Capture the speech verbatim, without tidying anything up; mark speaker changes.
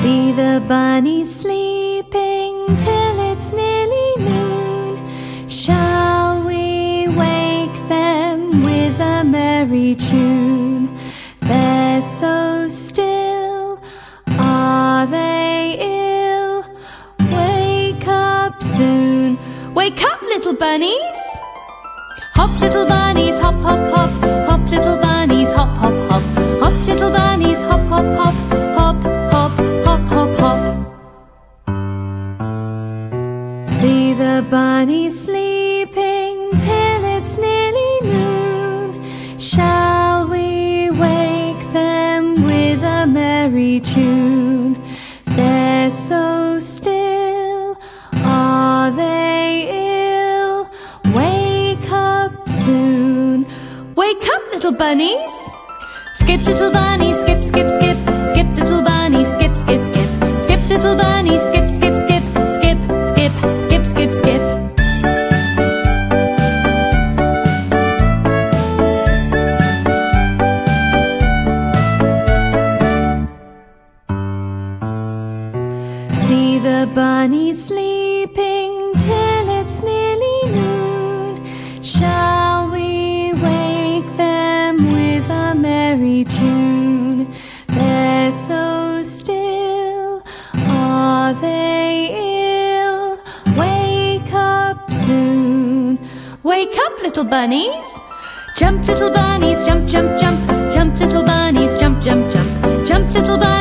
Speaker 1: See the bunnies sleeping till it's nearly noon. Shall we wake them with a merry tune? They're so still, are they ill? Wake up soon. Wake up, little bunnies! Hop, little bunnies, hop, hop, hop. Hop, little bunnies, hop, hop, hop. Hop, little bunnies, hop, hop, hop. Hop, hop, hop, hop, hop. See the bunnies sleeping till it's nearly noon. Shall we wake them with a merry tune? They're so still, are they ill? Wake up soon. Wake up, little bunnies! Skip, little bunnies, skip, skip, skip. Skip, little bunnies, skip, skip, skip. Skip, little bunnies, skip, skip, skip. Skip, skip, skip, skip, skip. See the bunnies sleeping till it's nearly noon. Shall we wake them with a merry tune? They're so still, are they ill? Wake up soon. Wake up, little bunnies! Jump, little bunnies, jump, jump, jump. Jump, little bunnies, jump, jump, jump. Jump, little bunnies.